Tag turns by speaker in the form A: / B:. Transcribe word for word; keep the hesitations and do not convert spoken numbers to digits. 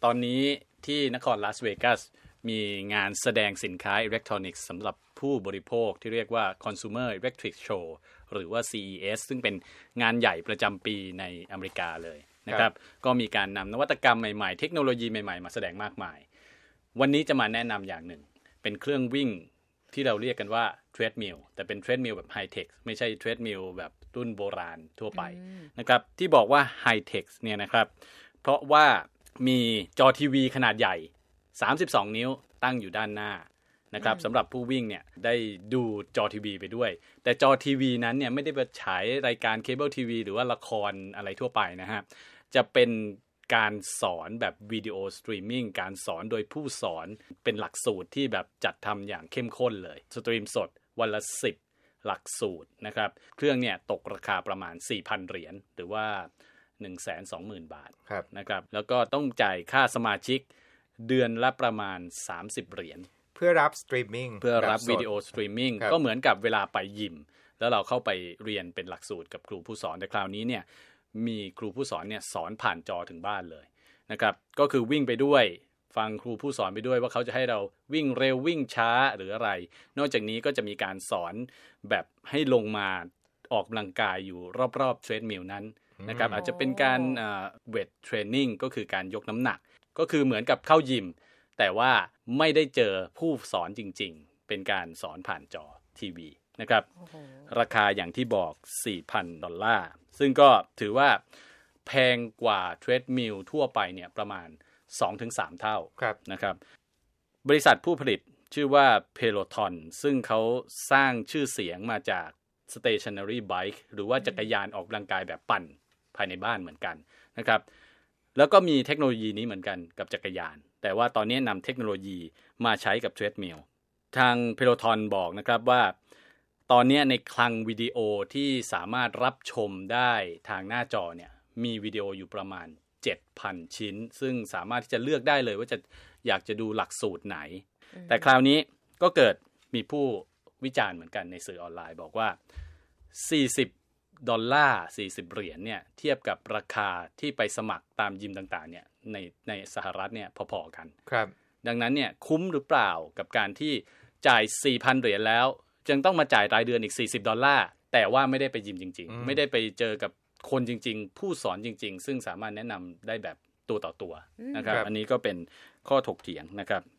A: ตอนนี้ที่นครลาสเวกัสมีงานแสดงสินค้าอิเล็กทรอนิกส์สำหรับผู้บริโภคที่เรียกว่า Consumer Electric Show หรือว่า ซี อี เอส ซึ่งเป็นงานใหญ่ประจำปีในอเมริกาเลยนะครับก็มีการนำนวัตกรรมใหม่ๆเทคโนโลยีใหม่ๆมาแสดงมากมายวันนี้จะมาแนะนำอย่างหนึ่งเป็นเครื่องวิ่งที่เราเรียกกันว่าเทรดมิลแต่เป็นเทรดมิลแบบไฮเทคไม่ใช่เทรดมิลแบบรุ่นโบราณทั่วไปนะครับที่บอกว่าไฮเทคเนี่ยนะครับเพราะว่ามีจอทีวีขนาดใหญ่สามสิบสองนิ้วตั้งอยู่ด้านหน้านะครับสำหรับผู้วิ่งเนี่ยได้ดูจอทีวีไปด้วยแต่จอทีวีนั้นเนี่ยไม่ได้ไปฉายรายการเคเบิลทีวีหรือว่าละครอะไรทั่วไปนะฮะจะเป็นการสอนแบบวิดีโอสตรีมมิ่งการสอนโดยผู้สอนเป็นหลักสูตรที่แบบจัดทำอย่างเข้มข้นเลยสตรีมสดวันละสิบหลักสูตรนะครับเครื่องเนี่ยตกราคาประมาณ สี่พัน เหรียญหรือว่า หนึ่งแสนสองหมื่น บาทนะครับแล้วก็ต้องจ่ายค่าสมาชิกเดือนละประมาณสามสิบเหรียญ
B: เพื่อรับสตรีมมิ่ง
A: เพื่อรับวิดีโอสตรีมมิ่งก็เหมือนกับเวลาไปยิมแล้วเราเข้าไปเรียนเป็นหลักสูตรกับครูผู้สอนแต่คราวนี้เนี่ยมีครูผู้สอนเนี่ยสอนผ่านจอถึงบ้านเลยนะครับก็คือวิ่งไปด้วยฟังครูผู้สอนไปด้วยว่าเขาจะให้เราวิ่งเร็ววิ่งช้าหรืออะไรนอกจากนี้ก็จะมีการสอนแบบให้ลงมาออกกำลังกายอยู่รอบๆเทรดมิลนั้นนะครับอาจจะเป็นการเอ่อเวทเทรนนิ่งก็คือการยกน้ำหนักก็คือเหมือนกับเข้ายิมแต่ว่าไม่ได้เจอผู้สอนจริงๆเป็นการสอนผ่านจอทีวีนะครับ oh. ราคาอย่างที่บอก สี่พัน ดอลลาร์ซึ่งก็ถือว่าแพงกว่าเทรดมิลทั่วไปเนี่ยประมาณ สองถึงสาม เท่านะครับบริษัทผู้ผลิตชื่อว่า Peloton ซึ่งเขาสร้างชื่อเสียงมาจาก stationary bike หรือว่าจักรยานออกกำลังกายแบบปั่นภายในบ้านเหมือนกันนะครับแล้วก็มีเทคโนโลยีนี้เหมือนกันกับจักรยานแต่ว่าตอนนี้นำเทคโนโลยีมาใช้กับเทรดมิลทาง Peloton บอกนะครับว่าตอนนี้ในคลังวิดีโอที่สามารถรับชมได้ทางหน้าจอเนี่ยมีวิดีโออยู่ประมาณ เจ็ดพัน ชิ้นซึ่งสามารถที่จะเลือกได้เลยว่าจะอยากจะดูหลักสูตรไหนแต่คราวนี้ก็เกิดมีผู้วิจารณ์เหมือนกันในสื่อออนไลน์บอกว่าสี่สิบดอลลาร์สี่สิบเหรียญเนี่ยเทียบกับราคาที่ไปสมัครตามยิมต่างๆเนี่ยในในสหรัฐเนี่ยพอๆกัน
B: ครับ
A: ดังนั้นเนี่ยคุ้มหรือเปล่ากับการที่จ่าย สี่พัน เหรียญแล้วจึงต้องมาจ่ายรายเดือนอีกสี่สิบดอลลาร์แต่ว่าไม่ได้ไปยิมจริงๆไม่ได้ไปเจอกับคนจริงๆผู้สอนจริงๆซึ่งสามารถแนะนำได้แบบตัวต่อตัวนะครับอันนี้ก็เป็นข้อถกเถียงนะครับ